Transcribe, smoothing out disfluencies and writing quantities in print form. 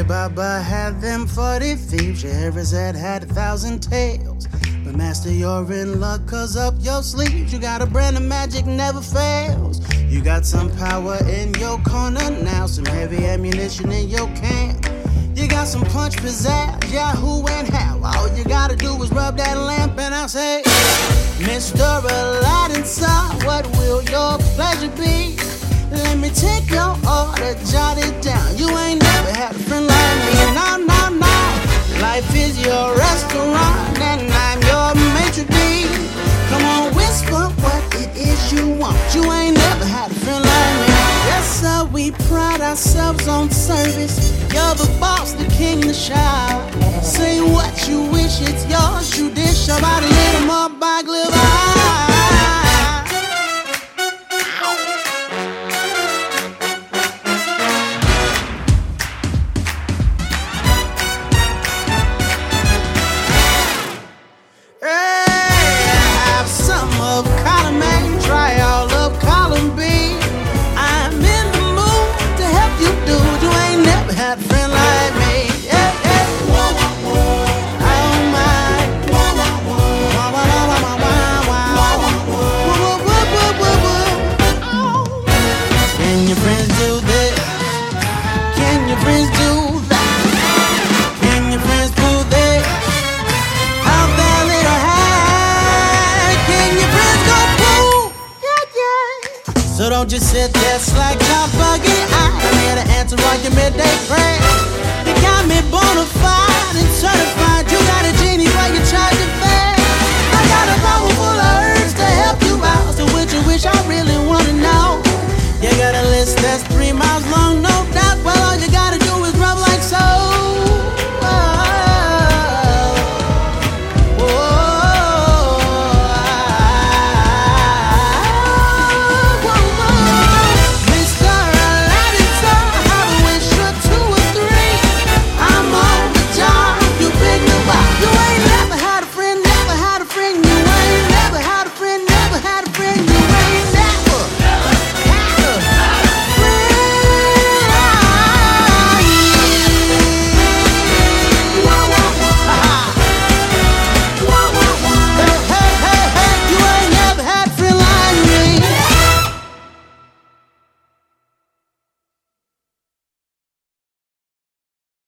Baba had them 40 thieves. Scheherazade had 1,000 tales. But master, you're in luck, cause up your sleeves you got a brand of magic never fails. You got some power in your corner now, some heavy ammunition in your camp. You got some punch, pizzazz, Yahoo and how. All you gotta do is rub that lamp and I'll say, Mr. Aladdin, sir, what will your pleasure be? Let me take your order, jot it down. You ain't never had a friend like me, no, no, no. Life is your restaurant and I'm your maitre d'. Come on, whisper what it is you want. You ain't never had a friend like me. Yes, sir, we pride ourselves on service. You're the boss, the king, the shower. Say what you wish, it's yours. You dish about a little more by glitter. So don't just sit there slack your buggy. I'm here to answer all your midday prayers. You got me bona fide and certified. You got a genie for your charge of fare. I got a bottle full of herbs to help you out. So which you wish I really wanna know. You got a list that's 3 miles long, no